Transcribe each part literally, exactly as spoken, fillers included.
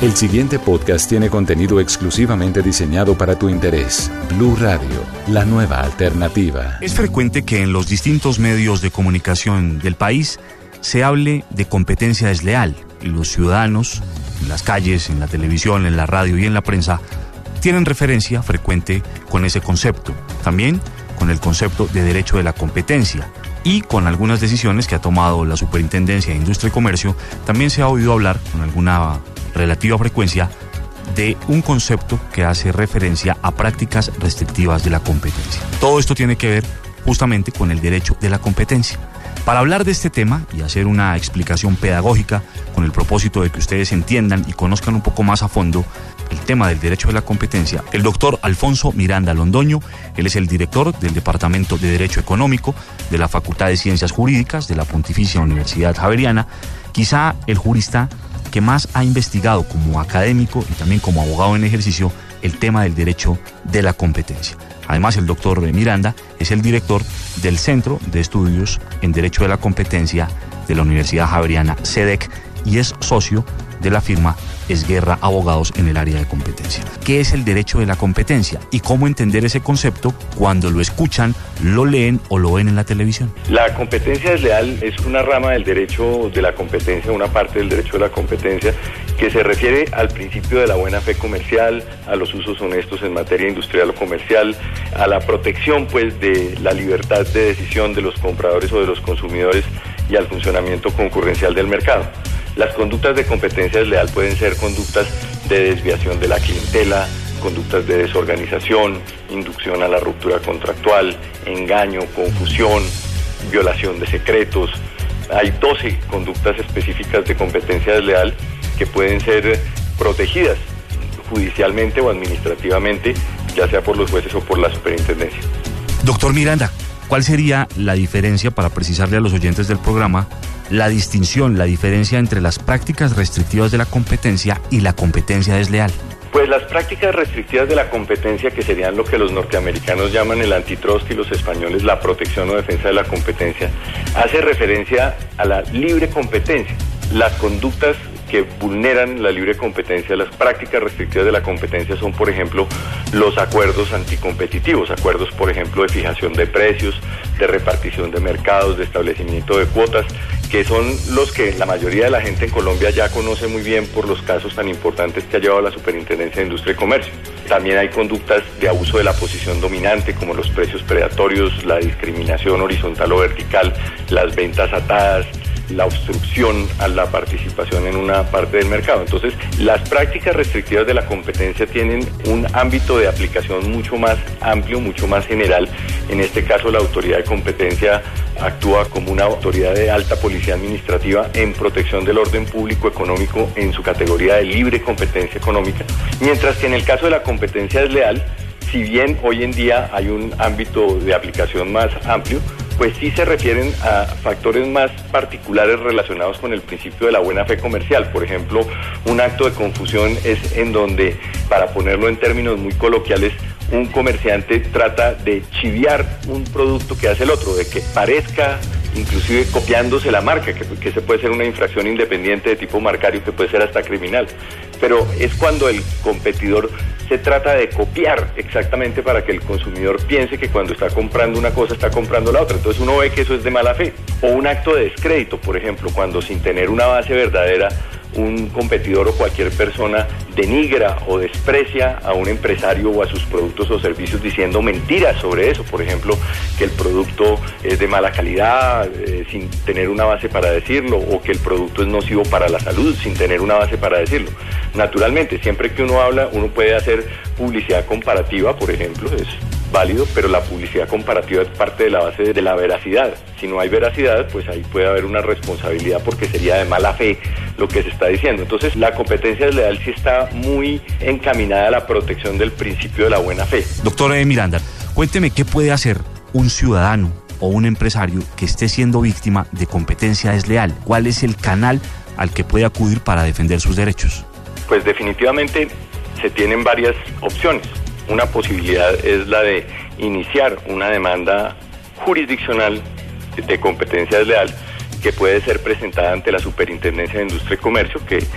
El siguiente podcast tiene contenido exclusivamente diseñado para tu interés. Blue Radio, la nueva alternativa. Es frecuente que en los distintos medios de comunicación del país se hable de competencia desleal. Y los ciudadanos, en las calles, en la televisión, en la radio y en la prensa, tienen referencia frecuente con ese concepto. También con el concepto de derecho de la competencia. Y con algunas decisiones que ha tomado la Superintendencia de Industria y Comercio, también se ha oído hablar con alguna relativa frecuencia de un concepto que hace referencia a prácticas restrictivas de la competencia. Todo esto tiene que ver justamente con el derecho de la competencia. Para hablar de este tema y hacer una explicación pedagógica con el propósito de que ustedes entiendan y conozcan un poco más a fondo el tema del derecho de la competencia, el doctor Alfonso Miranda Londoño. Él es el director del Departamento de Derecho Económico de la Facultad de Ciencias Jurídicas de la Pontificia Universidad Javeriana, quizá el jurista que más ha investigado como académico y también como abogado en ejercicio el tema del derecho de la competencia. Además, el doctor Miranda es el director del Centro de Estudios en Derecho de la Competencia de la Universidad Javeriana, C E D E C, y es socio de la firma Esguerra Abogados en el área de competencia. ¿Qué es el derecho de la competencia y cómo entender ese concepto cuando lo escuchan, lo leen o lo ven en la televisión? La competencia desleal es una rama del derecho de la competencia, una parte del derecho de la competencia que se refiere al principio de la buena fe comercial, a los usos honestos en materia industrial o comercial, a la protección pues de la libertad de decisión de los compradores o de los consumidores y al funcionamiento concurrencial del mercado. Las conductas de competencia desleal pueden ser conductas de desviación de la clientela, conductas de desorganización, inducción a la ruptura contractual, engaño, confusión, violación de secretos. Hay doce conductas específicas de competencia desleal que pueden ser protegidas judicialmente o administrativamente, ya sea por los jueces o por la superintendencia. Doctor Miranda, ¿cuál sería la diferencia, para precisarle a los oyentes del programa, la distinción, la diferencia entre las prácticas restrictivas de la competencia y la competencia desleal? Pues las prácticas restrictivas de la competencia, que serían lo que los norteamericanos llaman el antitrust y los españoles la protección o defensa de la competencia, hace referencia a la libre competencia. Las conductas que vulneran la libre competencia, las prácticas restrictivas de la competencia son, por ejemplo, los acuerdos anticompetitivos, acuerdos, por ejemplo, de fijación de precios, de repartición de mercados, de establecimiento de cuotas, que son los que la mayoría de la gente en Colombia ya conoce muy bien por los casos tan importantes que ha llevado la Superintendencia de Industria y Comercio. También hay conductas de abuso de la posición dominante, como los precios predatorios, la discriminación horizontal o vertical, las ventas atadas, la obstrucción a la participación en una parte del mercado. Entonces, las prácticas restrictivas de la competencia tienen un ámbito de aplicación mucho más amplio, mucho más general. En este caso, la autoridad de competencia actúa como una autoridad de alta policía administrativa en protección del orden público económico en su categoría de libre competencia económica, mientras que en el caso de la competencia desleal, si bien hoy en día hay un ámbito de aplicación más amplio, pues sí se refieren a factores más particulares relacionados con el principio de la buena fe comercial. Por ejemplo, un acto de confusión es en donde, para ponerlo en términos muy coloquiales, un comerciante trata de chiviar un producto que hace el otro, de que parezca, inclusive copiándose la marca, que, que se puede ser una infracción independiente de tipo marcario, que puede ser hasta criminal. Pero es cuando el competidor se trata de copiar exactamente para que el consumidor piense que cuando está comprando una cosa está comprando la otra. Entonces uno ve que eso es de mala fe. O un acto de descrédito, por ejemplo, cuando sin tener una base verdadera un competidor o cualquier persona denigra o desprecia a un empresario o a sus productos o servicios diciendo mentiras sobre eso. Por ejemplo, que el producto es de mala calidad eh, sin tener una base para decirlo, o que el producto es nocivo para la salud sin tener una base para decirlo. Naturalmente, siempre que uno habla, uno puede hacer publicidad comparativa, por ejemplo, es válido, pero la publicidad comparativa es parte de la base de la veracidad. Si no hay veracidad, pues ahí puede haber una responsabilidad porque sería de mala fe lo que se está diciendo. Entonces, la competencia desleal sí está muy encaminada a la protección del principio de la buena fe. Doctor Miranda, cuénteme qué puede hacer un ciudadano o un empresario que esté siendo víctima de competencia desleal. ¿Cuál es el canal al que puede acudir para defender sus derechos? Pues definitivamente se tienen varias opciones. Una posibilidad es la de iniciar una demanda jurisdiccional de competencia desleal que puede ser presentada ante la Superintendencia de Industria y Comercio, que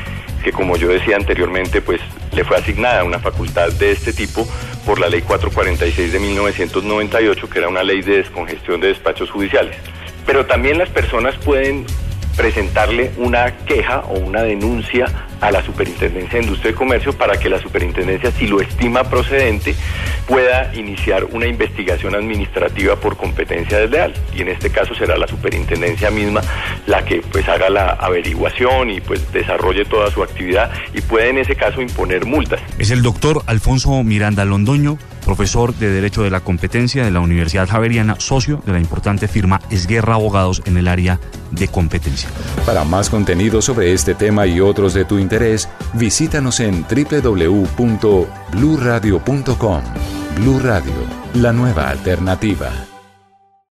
que, como yo decía anteriormente, pues le fue asignada una facultad de este tipo por la ley cuatrocientos cuarenta y seis de mil novecientos noventa y ocho, que era una ley de descongestión de despachos judiciales. Pero también las personas pueden presentarle una queja o una denuncia a la Superintendencia de Industria y Comercio para que la Superintendencia, si lo estima procedente, pueda iniciar una investigación administrativa por competencia desleal. Y en este caso será la Superintendencia misma la que pues haga la averiguación y pues desarrolle toda su actividad y puede en ese caso imponer multas. Es el doctor Alfonso Miranda Londoño, profesor de Derecho de la Competencia de la Universidad Javeriana, socio de la importante firma Esguerra Abogados en el área de competencia. Para más contenido sobre este tema y otros de tu interés, visítanos en doble u doble u doble u punto blue radio punto com. Blue Radio, la nueva alternativa.